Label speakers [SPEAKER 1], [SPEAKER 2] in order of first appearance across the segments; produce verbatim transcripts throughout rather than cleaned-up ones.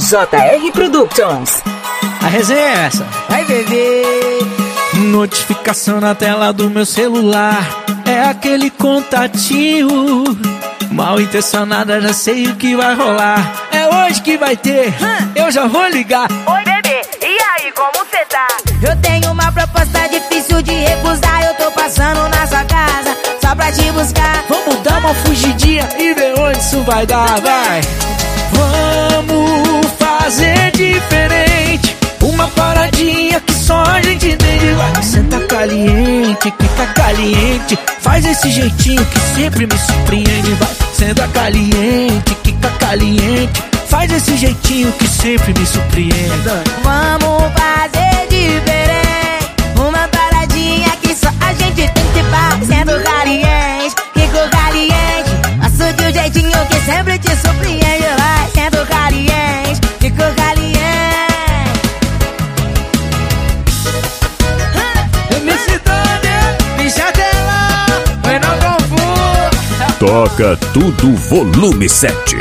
[SPEAKER 1] J R Productions.
[SPEAKER 2] A resenha é essa.
[SPEAKER 3] Vai, bebê.
[SPEAKER 2] Notificação na tela do meu celular. É aquele contatinho. Mal intencionada, já sei o que vai rolar. É hoje que vai ter, hum. eu já vou ligar.
[SPEAKER 3] Oi, bebê, e aí, como cê tá? Eu tenho uma proposta difícil de recusar. Eu tô passando na sua casa só pra te buscar.
[SPEAKER 2] Vamos dar uma fugidinha e ver onde isso vai dar, vai. Vamos fazer diferente. Uma paradinha que só a gente entende. Vai, senta caliente, fica caliente. Faz esse jeitinho que sempre me surpreende. Vai, senta caliente, fica caliente. Faz esse jeitinho que sempre me surpreende.
[SPEAKER 3] Vamos fazer diferente. Uma paradinha que só a gente tem que fazer. Sendo caliente, fico caliente. Faço de um jeitinho que sempre te surpreende. Vai, sendo caliente, fico caliente.
[SPEAKER 4] Toca tudo volume sete.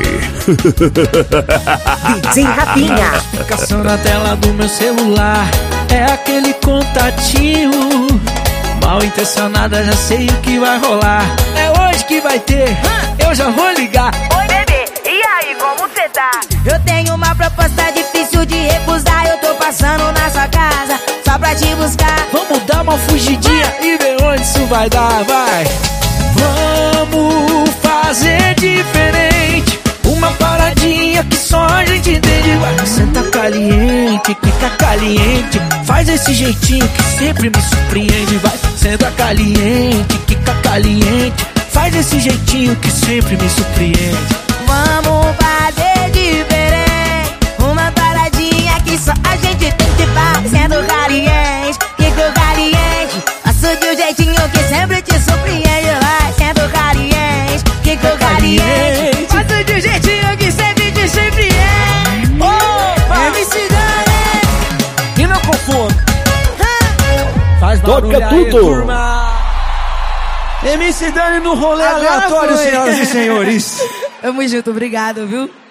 [SPEAKER 1] D J Rafinha.
[SPEAKER 2] Notificação na tela do meu celular. É aquele contatinho. Mal intencionada, já sei o que vai rolar. É hoje que vai ter, hum. eu já vou ligar.
[SPEAKER 3] Oi, bebê, e aí, como cê tá? Eu tenho uma proposta difícil de recusar. Eu tô passando na sua casa só pra te buscar.
[SPEAKER 2] Vamos dar uma fugidinha hum. e ver onde isso vai dar, vai. Vamos fazer diferente. Uma paradinha que só a gente entende. Vai, senta caliente, fica caliente. Faz esse jeitinho que sempre me surpreende. Vai, senta caliente, fica caliente. Faz esse jeitinho que sempre me surpreende.
[SPEAKER 3] Vamos fazer diferente. Uma paradinha que só a gente tem que fazer. Sendo caliente, fico caliente. Faço de um jeitinho que sempre te surpreende. Fico caliente, faço de um jeitinho que sempre te surpreende. Opa! M C Dani!
[SPEAKER 2] E não confunda. Faz
[SPEAKER 4] Toca
[SPEAKER 2] aí,
[SPEAKER 4] tudo.
[SPEAKER 2] Turma. M C Dani no rolê
[SPEAKER 3] Agora
[SPEAKER 2] aleatório,
[SPEAKER 3] foi.
[SPEAKER 2] senhoras e senhores.
[SPEAKER 3] Tamo junto, obrigado, viu?